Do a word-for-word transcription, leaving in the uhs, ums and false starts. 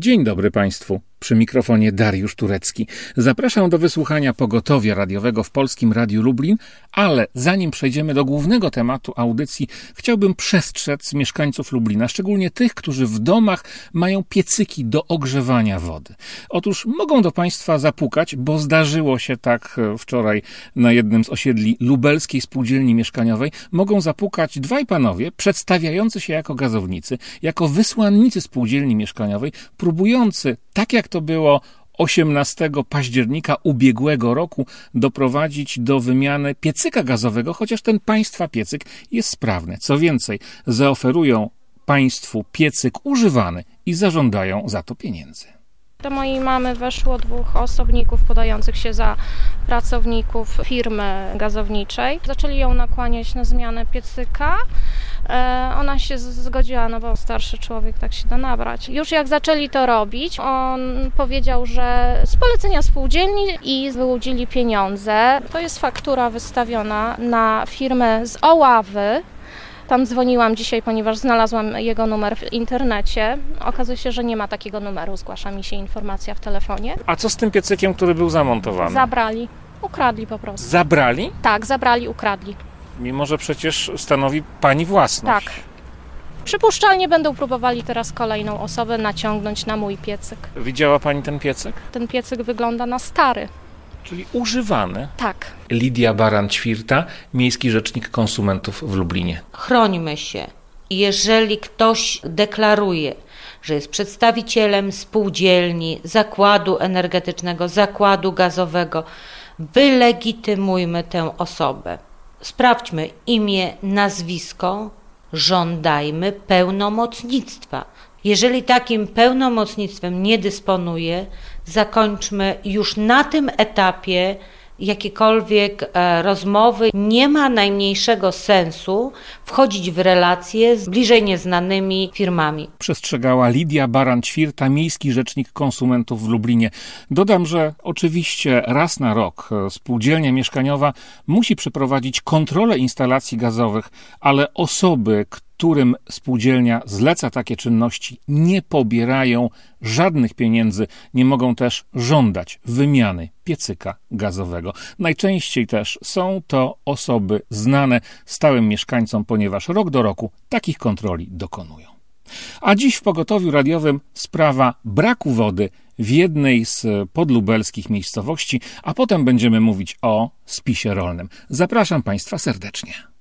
Dzień dobry Państwu. Przy mikrofonie Dariusz Turecki. Zapraszam do wysłuchania pogotowia radiowego w Polskim Radiu Lublin, ale zanim przejdziemy do głównego tematu audycji, chciałbym przestrzec mieszkańców Lublina, szczególnie tych, którzy w domach mają piecyki do ogrzewania wody. Otóż mogą do Państwa zapukać, bo zdarzyło się tak wczoraj na jednym z osiedli lubelskiej spółdzielni mieszkaniowej. Mogą zapukać dwaj panowie przedstawiający się jako gazownicy, jako wysłannicy spółdzielni mieszkaniowej, próbujący, tak jak to było osiemnastego października ubiegłego roku, doprowadzić do wymiany piecyka gazowego, chociaż ten państwa piecyk jest sprawny. Co więcej, zaoferują Państwu piecyk używany i zażądają za to pieniędzy. Do mojej mamy weszło dwóch osobników podających się za pracowników firmy gazowniczej. Zaczęli ją nakłaniać na zmianę piecyka. Ona się zgodziła, no bo starszy człowiek tak się da nabrać. Już jak zaczęli to robić, on powiedział, że z polecenia spółdzielni i wyłudzili pieniądze. To jest faktura wystawiona na firmę z Oławy. Tam dzwoniłam dzisiaj, ponieważ znalazłam jego numer w internecie. Okazuje się, że nie ma takiego numeru, zgłasza mi się informacja w telefonie. A co z tym piecykiem, który był zamontowany? Zabrali, ukradli po prostu. Zabrali? Tak, zabrali, ukradli. Mimo że przecież stanowi Pani własność. Tak. Przypuszczalnie będą próbowali teraz kolejną osobę naciągnąć na mój piecyk. Widziała Pani ten piecyk? Ten piecyk wygląda na stary. Czyli używany. Tak. Lidia Baran-Ćwirta, Miejski Rzecznik Konsumentów w Lublinie. Chrońmy się. Jeżeli ktoś deklaruje, że jest przedstawicielem spółdzielni, zakładu energetycznego, zakładu gazowego, wylegitymujmy tę osobę. Sprawdźmy imię, nazwisko, żądajmy pełnomocnictwa. Jeżeli takim pełnomocnictwem nie dysponuje, zakończmy już na tym etapie jakiekolwiek e, rozmowy. Nie ma najmniejszego sensu wchodzić w relacje z bliżej nieznanymi firmami. Przestrzegała Lidia Baran-Ćwirta, Miejski Rzecznik Konsumentów w Lublinie. Dodam, że oczywiście raz na rok spółdzielnia mieszkaniowa musi przeprowadzić kontrolę instalacji gazowych, ale osoby, którym spółdzielnia zleca takie czynności, nie pobierają żadnych pieniędzy, nie mogą też żądać wymiany piecyka gazowego. Najczęściej też są to osoby znane stałym mieszkańcom, ponieważ rok do roku takich kontroli dokonują. A dziś w pogotowiu radiowym sprawa braku wody w jednej z podlubelskich miejscowości, a potem będziemy mówić o spisie rolnym. Zapraszam Państwa serdecznie.